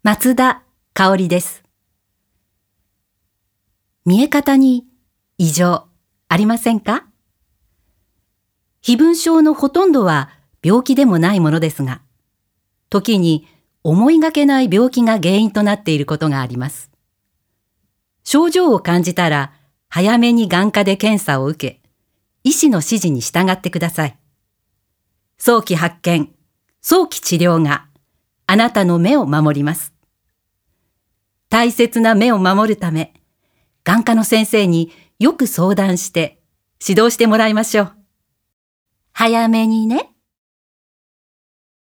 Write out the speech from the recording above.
松田香織です。見え方に異常ありませんか？飛蚊症のほとんどは病気でもないものですが、時に思いがけない病気が原因となっていることがあります。症状を感じたら早めに眼科で検査を受け、医師の指示に従ってください。早期発見、早期治療があなたの目を守ります。大切な目を守るため、眼科の先生によく相談して指導してもらいましょう。早めにね。